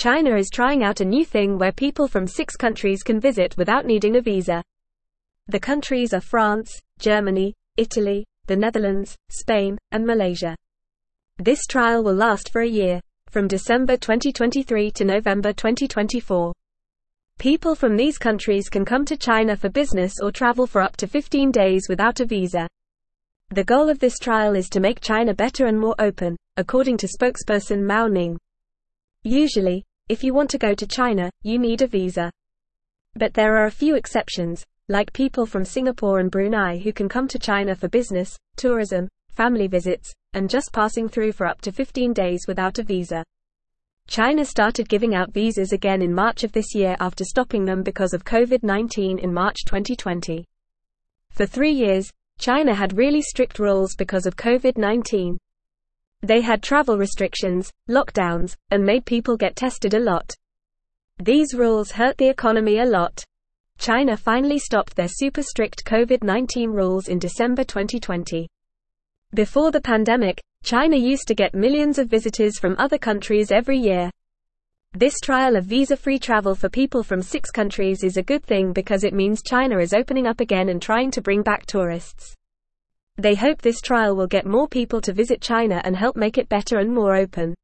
China is trying out a new thing where people from 6 countries can visit without needing a visa. The countries are France, Germany, Italy, the Netherlands, Spain, and Malaysia. This trial will last for a year, from December 2023 to November 2024. People from these countries can come to China for business or travel for up to 15 days without a visa. The goal of this trial is to make China better and more open, according to spokesperson Mao Ning. Usually, if you want to go to China, you need a visa. But there are a few exceptions, like people from Singapore and Brunei who can come to China for business, tourism, family visits, and just passing through for up to 15 days without a visa. China started giving out visas again in March of this year after stopping them because of COVID-19 in March 2020. For 3 years, China had really strict rules because of COVID-19. They had travel restrictions, lockdowns, and made people get tested a lot. These rules hurt the economy a lot. China finally stopped their super strict COVID-19 rules in December 2020. Before the pandemic, China used to get millions of visitors from other countries every year. This trial of visa-free travel for people from 6 countries is a good thing because it means China is opening up again and trying to bring back tourists. They hope this trial will get more people to visit China and help make it better and more open.